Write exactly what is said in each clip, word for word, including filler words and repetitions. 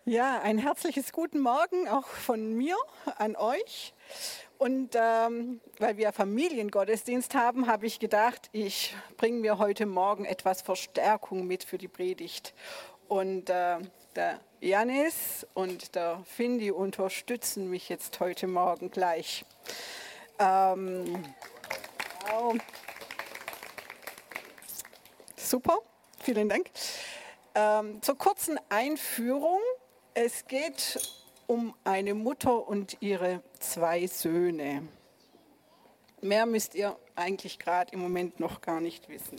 Ja, ein herzliches guten Morgen auch von mir an euch. Und ähm, weil wir Familiengottesdienst haben, habe ich gedacht, ich bringe mir heute Morgen etwas Verstärkung mit für die Predigt. Und äh, der Janis und der Findi unterstützen mich jetzt heute Morgen gleich. Ähm, wow. Super, vielen Dank. Ähm, zur kurzen Einführung. Es geht um eine Mutter und ihre zwei Söhne. Mehr müsst ihr eigentlich gerade im Moment noch gar nicht wissen.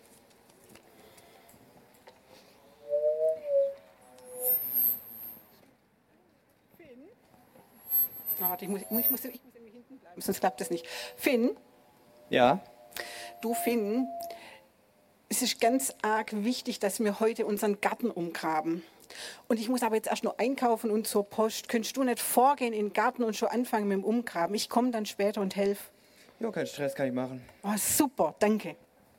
Finn? Oh, warte, ich muss, ich muss, ich muss irgendwie hinten bleiben, sonst klappt das nicht. Finn? Ja? Du, Finn, es ist ganz arg wichtig, dass wir heute unseren Garten umgraben. Und ich muss aber jetzt erst noch einkaufen und zur Post. Könntest du nicht vorgehen in den Garten und schon anfangen mit dem Umgraben? Ich komme dann später und helfe. Ja, kein Stress, kann ich machen. Oh, super, danke.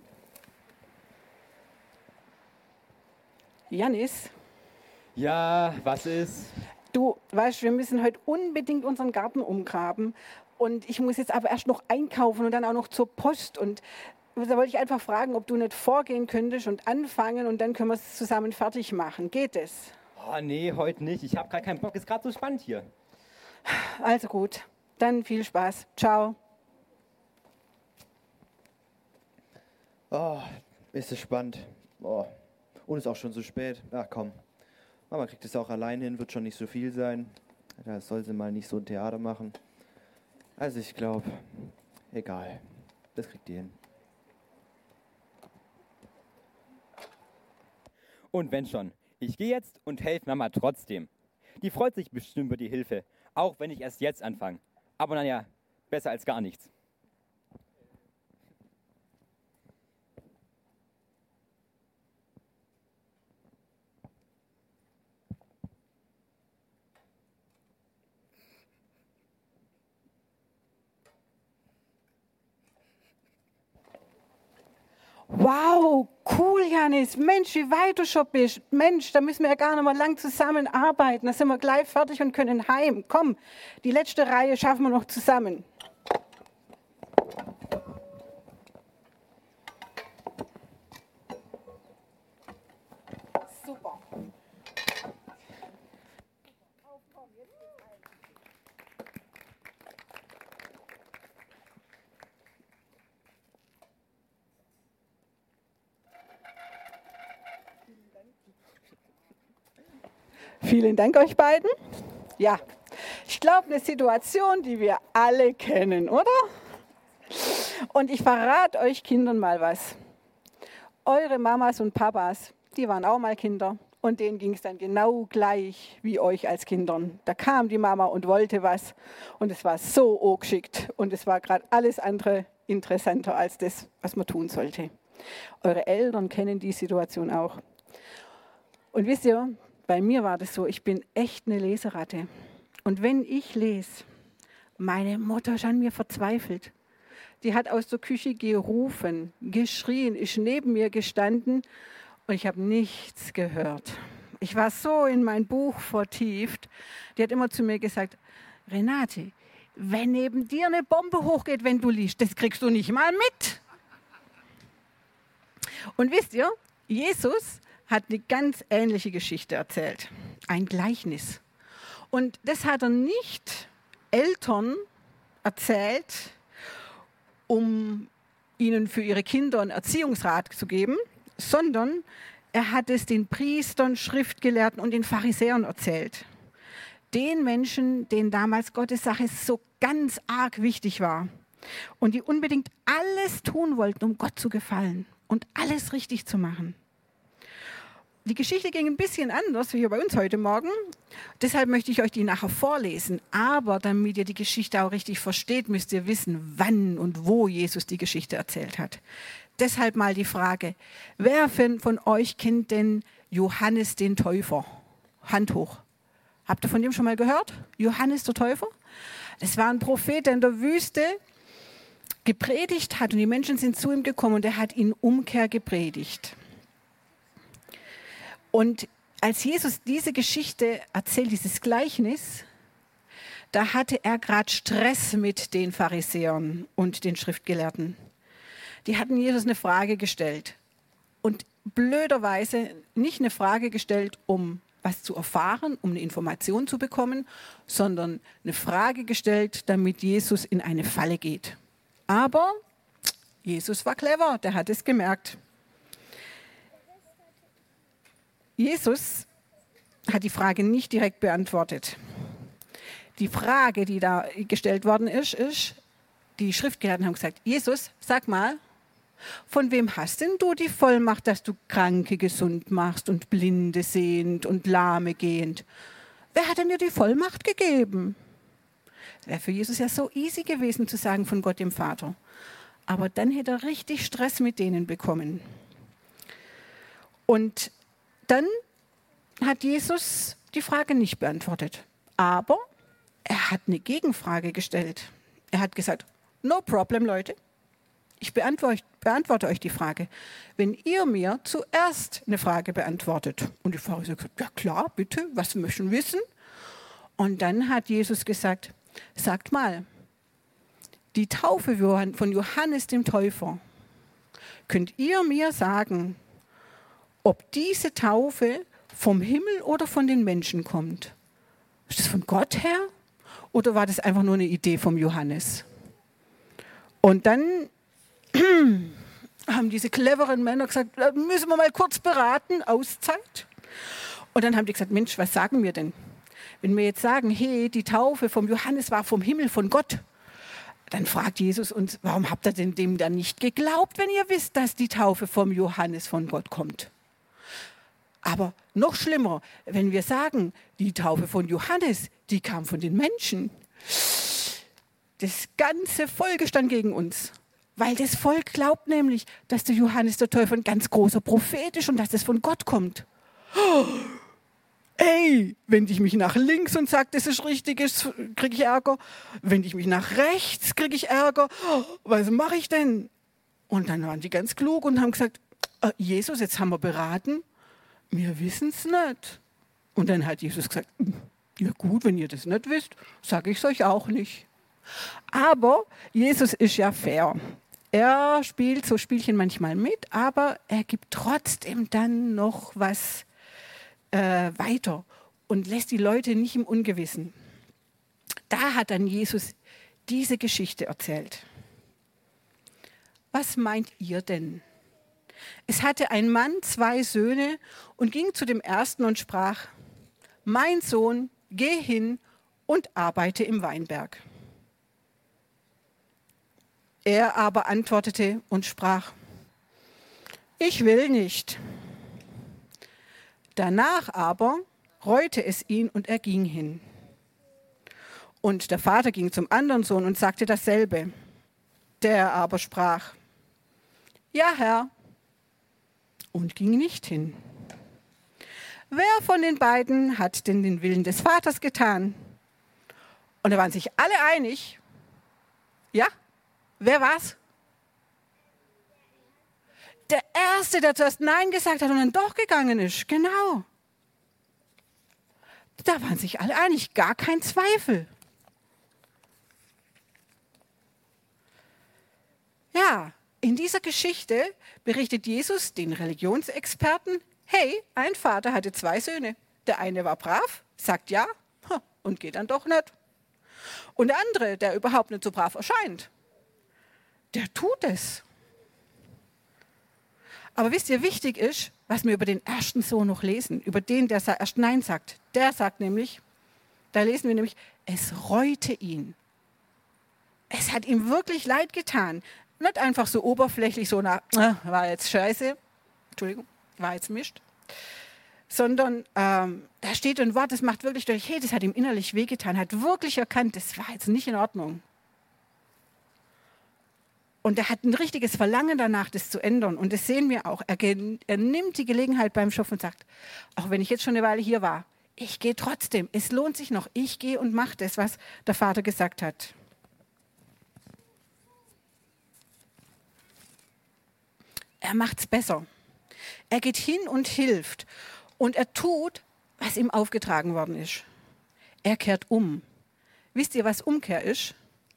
Janis? Ja, was ist? Du weißt, wir müssen heute unbedingt unseren Garten umgraben. Und ich muss jetzt aber erst noch einkaufen und dann auch noch zur Post. Und da wollte ich einfach fragen, ob du nicht vorgehen könntest und anfangen und dann können wir es zusammen fertig machen. Geht es? Oh, nee, heute nicht. Ich habe gerade keinen Bock. Ist gerade so spannend hier. Also gut, dann viel Spaß. Ciao. Oh, ist es spannend. Oh. Und ist auch schon so spät. Ach komm. Mama kriegt es auch allein hin, wird schon nicht so viel sein. Da soll sie mal nicht so ein Theater machen. Also ich glaube, egal. Das kriegt die hin. Und wenn schon, ich gehe jetzt und helfe Mama trotzdem. Die freut sich bestimmt über die Hilfe, auch wenn ich erst jetzt anfange. Aber naja, besser als gar nichts. Wow, cool, Janis. Mensch, wie weit du schon bist. Mensch, da müssen wir ja gar nicht mehr lang zusammenarbeiten. Da sind wir gleich fertig und können heim. Komm, die letzte Reihe schaffen wir noch zusammen. Super. Vielen Dank euch beiden. Ja, ich glaube, eine Situation, die wir alle kennen, oder? Und ich verrate euch Kindern mal was. Eure Mamas und Papas, die waren auch mal Kinder. Und denen ging es dann genau gleich wie euch als Kindern. Da kam die Mama und wollte was. Und es war so angeschickt. Und es war gerade alles andere interessanter als das, was man tun sollte. Eure Eltern kennen die Situation auch. Und wisst ihr, bei mir war das so, ich bin echt eine Leseratte. Und wenn ich lese, meine Mutter ist an mir verzweifelt. Die hat aus der Küche gerufen, geschrien, ist neben mir gestanden und ich habe nichts gehört. Ich war so in mein Buch vertieft. Die hat immer zu mir gesagt, Renate, wenn neben dir eine Bombe hochgeht, wenn du liest, das kriegst du nicht mal mit. Und wisst ihr, Jesus hat eine ganz ähnliche Geschichte erzählt, ein Gleichnis. Und das hat er nicht Eltern erzählt, um ihnen für ihre Kinder einen Erziehungsrat zu geben, sondern er hat es den Priestern, Schriftgelehrten und den Pharisäern erzählt. Den Menschen, denen damals Gottes Sache so ganz arg wichtig war und die unbedingt alles tun wollten, um Gott zu gefallen und alles richtig zu machen. Die Geschichte ging ein bisschen anders wie hier bei uns heute Morgen. Deshalb möchte ich euch die nachher vorlesen. Aber damit ihr die Geschichte auch richtig versteht, müsst ihr wissen, wann und wo Jesus die Geschichte erzählt hat. Deshalb mal die Frage, wer von euch kennt denn Johannes den Täufer? Hand hoch. Habt ihr von dem schon mal gehört? Johannes der Täufer? Das war ein Prophet, der in der Wüste gepredigt hat und die Menschen sind zu ihm gekommen und er hat ihnen Umkehr gepredigt. Und als Jesus diese Geschichte erzählt, dieses Gleichnis, da hatte er gerade Stress mit den Pharisäern und den Schriftgelehrten. Die hatten Jesus eine Frage gestellt. Und blöderweise nicht eine Frage gestellt, um was zu erfahren, um eine Information zu bekommen, sondern eine Frage gestellt, damit Jesus in eine Falle geht. Aber Jesus war clever, der hat es gemerkt. Jesus hat die Frage nicht direkt beantwortet. Die Frage, die da gestellt worden ist, ist, die Schriftgelehrten haben gesagt, Jesus, sag mal, von wem hast denn du die Vollmacht, dass du Kranke gesund machst und Blinde sehend und Lahme gehend? Wer hat denn dir die Vollmacht gegeben? Das wäre für Jesus ja so easy gewesen zu sagen von Gott dem Vater. Aber dann hätte er richtig Stress mit denen bekommen. Und dann hat Jesus die Frage nicht beantwortet. Aber er hat eine Gegenfrage gestellt. Er hat gesagt, no problem, Leute. Ich beantworte, beantworte euch die Frage, wenn ihr mir zuerst eine Frage beantwortet. Und die Pharisäer haben gesagt, ja klar, bitte, was möchten wir wissen? Und dann hat Jesus gesagt, sagt mal, die Taufe von Johannes dem Täufer, könnt ihr mir sagen, ob diese Taufe vom Himmel oder von den Menschen kommt? Ist das von Gott her oder war das einfach nur eine Idee vom Johannes? Und dann haben diese cleveren Männer gesagt, müssen wir mal kurz beraten, Auszeit. Und dann haben die gesagt, Mensch, was sagen wir denn? Wenn wir jetzt sagen, hey, die Taufe vom Johannes war vom Himmel, von Gott, dann fragt Jesus uns, warum habt ihr denn dem dann nicht geglaubt, wenn ihr wisst, dass die Taufe vom Johannes von Gott kommt? Aber noch schlimmer, wenn wir sagen, die Taufe von Johannes, die kam von den Menschen. Das ganze Volk stand gegen uns. Weil das Volk glaubt nämlich, dass der Johannes der Täufer ein ganz großer Prophet ist und dass das von Gott kommt. Oh, ey, wende ich mich nach links und sage, das ist richtig, kriege ich Ärger. Wende ich mich nach rechts, kriege ich Ärger. Oh, was mache ich denn? Und dann waren die ganz klug und haben gesagt, äh, Jesus, jetzt haben wir beraten, wir wissen es nicht. Und dann hat Jesus gesagt, ja gut, wenn ihr das nicht wisst, sage ich es euch auch nicht. Aber Jesus ist ja fair. Er spielt so Spielchen manchmal mit, aber er gibt trotzdem dann noch was äh, weiter und lässt die Leute nicht im Ungewissen. Da hat dann Jesus diese Geschichte erzählt. Was meint ihr denn? Es hatte ein Mann zwei Söhne und ging zu dem ersten und sprach, mein Sohn, geh hin und arbeite im Weinberg. Er aber antwortete und sprach, ich will nicht. Danach aber reute es ihn und er ging hin. Und der Vater ging zum anderen Sohn und sagte dasselbe. Der aber sprach, ja Herr, und ging nicht hin. Wer von den beiden hat denn den Willen des Vaters getan? Und da waren sich alle einig, ja, wer war's? Der Erste, der zuerst Nein gesagt hat und dann doch gegangen ist. Genau. Da waren sich alle einig, gar kein Zweifel. Ja, in dieser Geschichte berichtet Jesus den Religionsexperten, hey, ein Vater hatte zwei Söhne. Der eine war brav, sagt ja und geht dann doch nicht. Und der andere, der überhaupt nicht so brav erscheint, der tut es. Aber wisst ihr, wichtig ist, was wir über den ersten Sohn noch lesen, über den, der erst Nein sagt. Der sagt nämlich, da lesen wir nämlich, es reute ihn. Es hat ihm wirklich leid getan. Nicht einfach so oberflächlich, so nach, ah, war jetzt scheiße, Entschuldigung, war jetzt Mist. Sondern ähm, da steht ein Wort, das macht wirklich durch, hey, das hat ihm innerlich wehgetan, hat wirklich erkannt, das war jetzt nicht in Ordnung. Und er hat ein richtiges Verlangen danach, das zu ändern. Und das sehen wir auch. Er, er nimmt die Gelegenheit beim Schopf und sagt, auch wenn ich jetzt schon eine Weile hier war, ich gehe trotzdem. Es lohnt sich noch. Ich gehe und mache das, was der Vater gesagt hat. Er macht es besser. Er geht hin und hilft. Und er tut, was ihm aufgetragen worden ist. Er kehrt um. Wisst ihr, was Umkehr ist?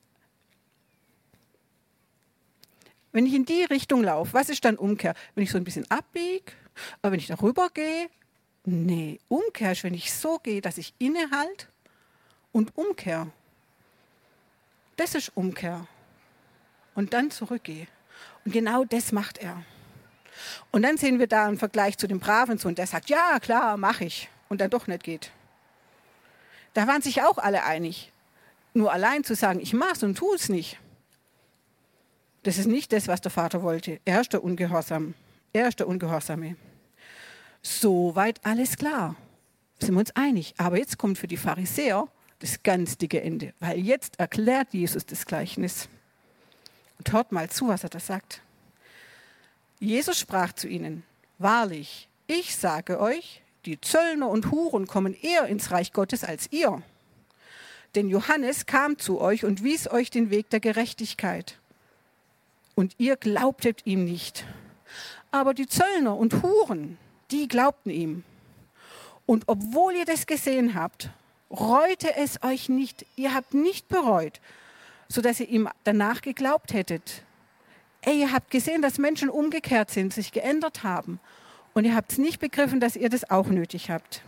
Wenn ich in die Richtung laufe, was ist dann Umkehr? Wenn ich so ein bisschen abbiege, aber wenn ich darüber gehe? Nee, Umkehr ist, wenn ich so gehe, dass ich innehalte und umkehre. Das ist Umkehr. Und dann zurückgehe. Und genau das macht er. Und dann sehen wir da einen Vergleich zu dem braven Sohn, der sagt, ja klar, mache ich. Und dann doch nicht geht. Da waren sich auch alle einig. Nur allein zu sagen, ich mache es und tue es nicht. Das ist nicht das, was der Vater wollte. Er ist der Ungehorsam. Er ist der Ungehorsame. Soweit alles klar. Sind wir uns einig. Aber jetzt kommt für die Pharisäer das ganz dicke Ende. Weil jetzt erklärt Jesus das Gleichnis. Und hört mal zu, was er da sagt. Jesus sprach zu ihnen, wahrlich, ich sage euch, die Zöllner und Huren kommen eher ins Reich Gottes als ihr. Denn Johannes kam zu euch und wies euch den Weg der Gerechtigkeit. Und ihr glaubtet ihm nicht. Aber die Zöllner und Huren, die glaubten ihm. Und obwohl ihr das gesehen habt, reute es euch nicht. Ihr habt nicht bereut, sodass ihr ihm danach geglaubt hättet. Ey, ihr habt gesehen, dass Menschen umgekehrt sind, sich geändert haben. Und ihr habt es nicht begriffen, dass ihr das auch nötig habt.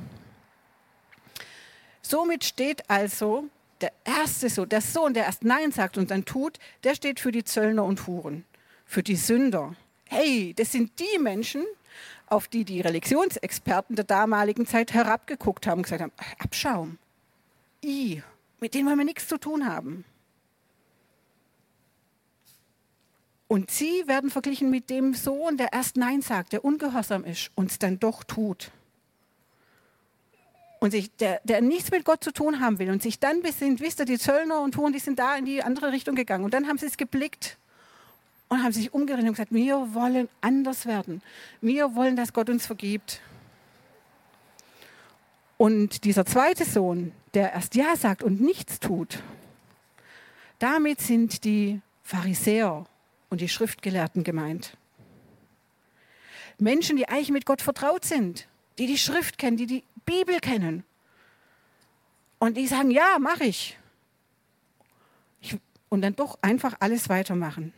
Somit steht also der erste Sohn, der Sohn, der erst Nein sagt und dann tut, der steht für die Zöllner und Huren, für die Sünder. Hey, das sind die Menschen, auf die die Religionsexperten der damaligen Zeit herabgeguckt haben und gesagt haben, Abschaum, I, mit denen wollen wir nichts zu tun haben. Und sie werden verglichen mit dem Sohn, der erst Nein sagt, der ungehorsam ist und es dann doch tut. Und sich, der, der nichts mit Gott zu tun haben will und sich dann besinnt, wisst ihr, die Zöllner und Huren, die sind da in die andere Richtung gegangen. Und dann haben sie es geblickt und haben sich umgedreht und gesagt, wir wollen anders werden. Wir wollen, dass Gott uns vergibt. Und dieser zweite Sohn, der erst Ja sagt und nichts tut, damit sind die Pharisäer und die Schriftgelehrten gemeint. Menschen, die eigentlich mit Gott vertraut sind, die die Schrift kennen, die die Bibel kennen. Und die sagen, ja, mache ich. ich. Und dann doch einfach alles weitermachen.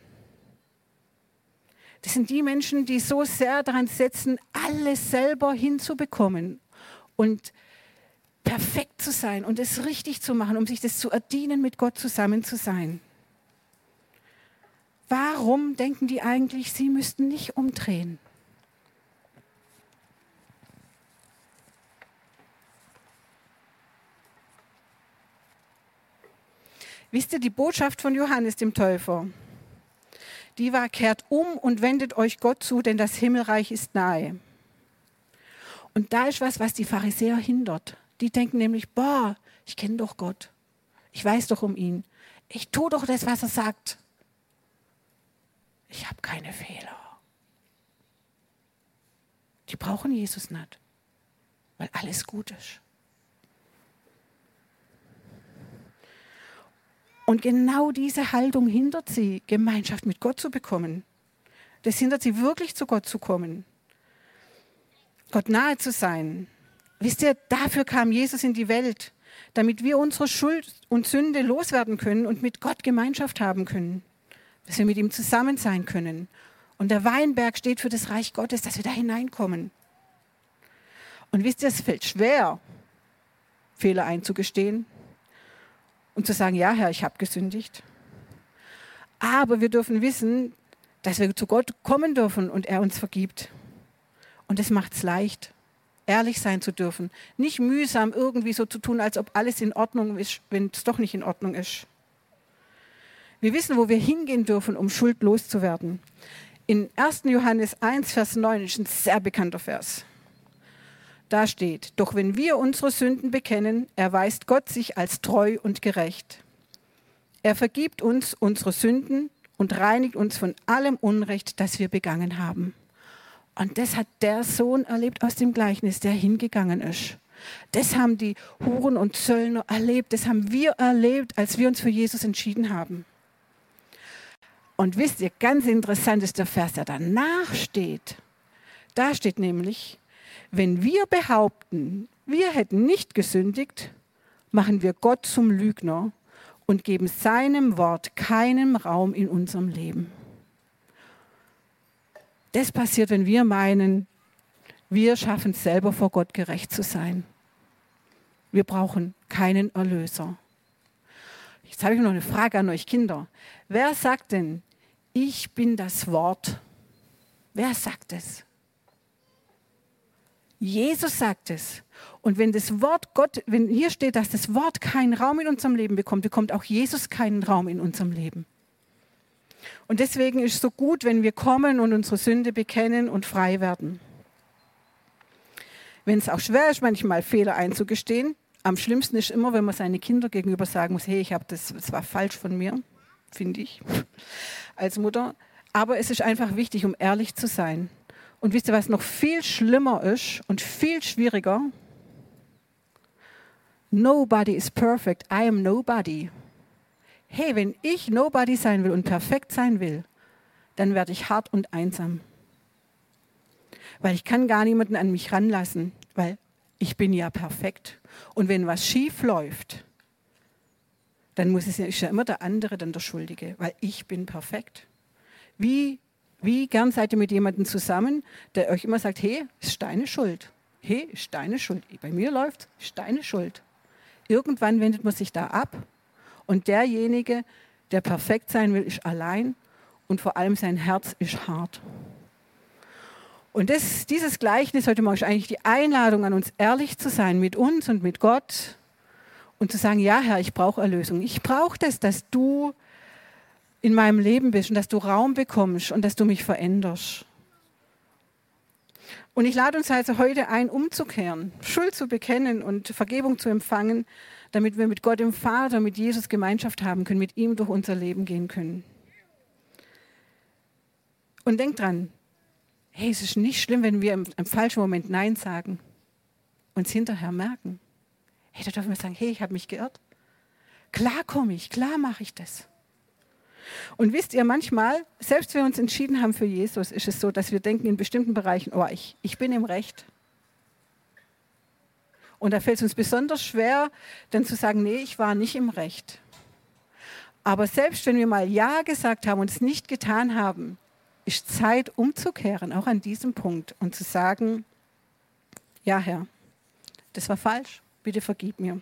Das sind die Menschen, die so sehr daran setzen, alles selber hinzubekommen und perfekt zu sein und es richtig zu machen, um sich das zu erdienen, mit Gott zusammen zu sein. Warum denken die eigentlich, sie müssten nicht umdrehen? Wisst ihr, die Botschaft von Johannes dem Täufer, die war, kehrt um und wendet euch Gott zu, denn das Himmelreich ist nahe. Und da ist was, was die Pharisäer hindert. Die denken nämlich, boah, ich kenne doch Gott. Ich weiß doch um ihn. Ich tue doch das, was er sagt. Ich habe keine Fehler. Die brauchen Jesus nicht, weil alles gut ist. Und genau diese Haltung hindert sie, Gemeinschaft mit Gott zu bekommen. Das hindert sie, wirklich zu Gott zu kommen. Gott nahe zu sein. Wisst ihr, dafür kam Jesus in die Welt, damit wir unsere Schuld und Sünde loswerden können und mit Gott Gemeinschaft haben können. Dass wir mit ihm zusammen sein können. Und der Weinberg steht für das Reich Gottes, dass wir da hineinkommen. Und wisst ihr, es fällt schwer, Fehler einzugestehen und zu sagen, ja Herr, ich habe gesündigt. Aber wir dürfen wissen, dass wir zu Gott kommen dürfen und er uns vergibt. Und das macht es leicht, ehrlich sein zu dürfen. Nicht mühsam irgendwie so zu tun, als ob alles in Ordnung ist, wenn es doch nicht in Ordnung ist. Wir wissen, wo wir hingehen dürfen, um Schuld loszuwerden. In ersten Johannes eins, Vers neun ist ein sehr bekannter Vers. Da steht, doch wenn wir unsere Sünden bekennen, erweist Gott sich als treu und gerecht. Er vergibt uns unsere Sünden und reinigt uns von allem Unrecht, das wir begangen haben. Und das hat der Sohn erlebt aus dem Gleichnis, der hingegangen ist. Das haben die Huren und Zöllner erlebt, das haben wir erlebt, als wir uns für Jesus entschieden haben. Und wisst ihr, ganz interessant ist der Vers, der danach steht. Da steht nämlich, wenn wir behaupten, wir hätten nicht gesündigt, machen wir Gott zum Lügner und geben seinem Wort keinen Raum in unserem Leben. Das passiert, wenn wir meinen, wir schaffen es selber vor Gott gerecht zu sein. Wir brauchen keinen Erlöser. Jetzt habe ich noch eine Frage an euch Kinder. Wer sagt denn, ich bin das Wort? Wer sagt es? Jesus sagt es. Und wenn das Wort Gott, wenn hier steht, dass das Wort keinen Raum in unserem Leben bekommt, bekommt auch Jesus keinen Raum in unserem Leben. Und deswegen ist es so gut, wenn wir kommen und unsere Sünde bekennen und frei werden. Wenn es auch schwer ist, manchmal Fehler einzugestehen, am schlimmsten ist immer, wenn man seinen Kindern gegenüber sagen muss, hey, ich habe das, das war falsch von mir, finde ich, als Mutter. Aber es ist einfach wichtig, um ehrlich zu sein. Und wisst ihr, was noch viel schlimmer ist und viel schwieriger? Nobody is perfect, I am nobody. Hey, wenn ich nobody sein will und perfekt sein will, dann werde ich hart und einsam. Weil ich kann gar niemanden an mich ranlassen, weil ich bin ja perfekt. Und wenn was schief läuft, dann muss es ja, ist ja immer der andere dann der Schuldige, weil ich bin perfekt. Wie, wie gern seid ihr mit jemandem zusammen, der euch immer sagt, hey, ist deine Schuld. Hey, ist deine Schuld. Bei mir läuft, ist deine Schuld. Irgendwann wendet man sich da ab und derjenige, der perfekt sein will, ist allein und vor allem sein Herz ist hart. Und das, dieses Gleichnis heute Morgen ist eigentlich die Einladung an uns, ehrlich zu sein mit uns und mit Gott und zu sagen, ja Herr, ich brauche Erlösung. Ich brauche das, dass du in meinem Leben bist und dass du Raum bekommst und dass du mich veränderst. Und ich lade uns also heute ein, umzukehren, Schuld zu bekennen und Vergebung zu empfangen, damit wir mit Gott dem Vater, mit Jesus Gemeinschaft haben können, mit ihm durch unser Leben gehen können. Und denkt dran, hey, es ist nicht schlimm, wenn wir im, im falschen Moment Nein sagen und es hinterher merken. Hey, da dürfen wir sagen, hey, ich habe mich geirrt. Klar komme ich, klar mache ich das. Und wisst ihr, manchmal, selbst wenn wir uns entschieden haben für Jesus, ist es so, dass wir denken in bestimmten Bereichen, oh, ich, ich bin im Recht. Und da fällt es uns besonders schwer, dann zu sagen, nee, ich war nicht im Recht. Aber selbst wenn wir mal Ja gesagt haben und es nicht getan haben, ist Zeit umzukehren, auch an diesem Punkt und zu sagen, ja Herr, das war falsch, bitte vergib mir.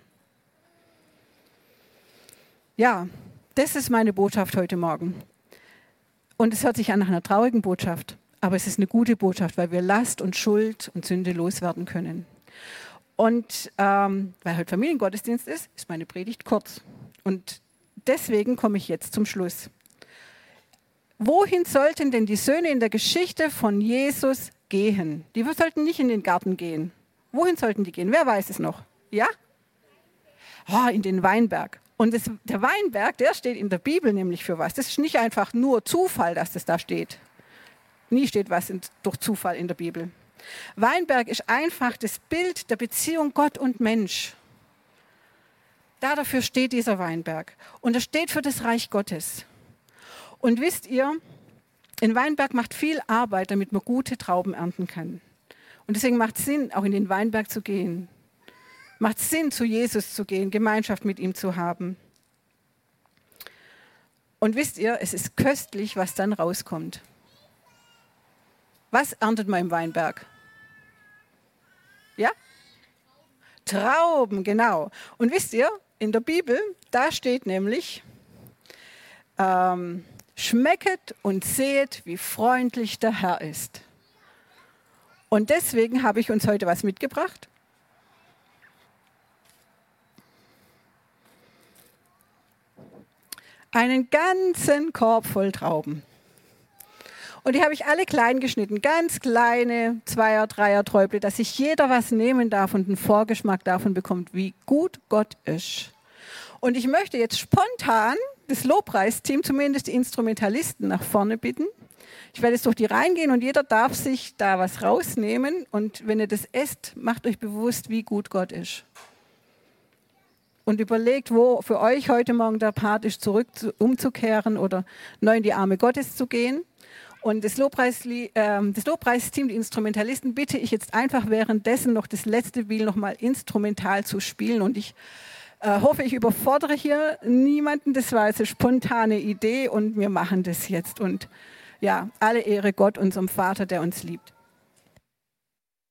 Ja, das ist meine Botschaft heute Morgen. Und es hört sich an nach einer traurigen Botschaft, aber es ist eine gute Botschaft, weil wir Last und Schuld und Sünde loswerden können. Und ähm, weil heute Familiengottesdienst ist, ist meine Predigt kurz. Und deswegen komme ich jetzt zum Schluss. Wohin sollten denn die Söhne in der Geschichte von Jesus gehen? Die sollten nicht in den Garten gehen. Wohin sollten die gehen? Wer weiß es noch? Ja? Oh, in den Weinberg. Und das, der Weinberg, der steht in der Bibel nämlich für was. Das ist nicht einfach nur Zufall, dass das da steht. Nie steht was in, durch Zufall in der Bibel. Weinberg ist einfach das Bild der Beziehung Gott und Mensch. Da dafür steht dieser Weinberg. Und er steht für das Reich Gottes. Und wisst ihr, ein Weinberg macht viel Arbeit, damit man gute Trauben ernten kann. Und deswegen macht es Sinn, auch in den Weinberg zu gehen. Macht es Sinn, zu Jesus zu gehen, Gemeinschaft mit ihm zu haben. Und wisst ihr, es ist köstlich, was dann rauskommt. Was erntet man im Weinberg? Ja? Trauben, genau. Und wisst ihr, in der Bibel, da steht nämlich, ähm, schmecket und sehet, wie freundlich der Herr ist. Und deswegen habe ich uns heute was mitgebracht. Einen ganzen Korb voll Trauben. Und die habe ich alle klein geschnitten, ganz kleine Zweier-, Dreier-Träuble, dass sich jeder was nehmen darf und einen Vorgeschmack davon bekommt, wie gut Gott ist. Und ich möchte jetzt spontan das Lobpreisteam, zumindest die Instrumentalisten, nach vorne bitten. Ich werde jetzt durch die Reihen gehen und jeder darf sich da was rausnehmen. Und wenn ihr das esst, macht euch bewusst, wie gut Gott ist. Und überlegt, wo für euch heute Morgen der Part ist, zurück zu, umzukehren oder neu in die Arme Gottes zu gehen. Und das, Lobpreisli- äh, das Lobpreisteam, die Instrumentalisten, bitte ich jetzt einfach währenddessen noch das letzte Lied noch mal instrumental zu spielen. Und ich äh, hoffe, ich überfordere hier niemanden. Das war jetzt eine spontane Idee und wir machen das jetzt. Und ja, alle Ehre Gott, unserem Vater, der uns liebt.